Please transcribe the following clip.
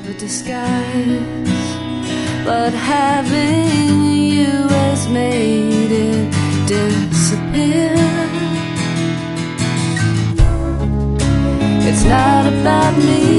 of a disguise, but having you has made it disappear. It's not about me,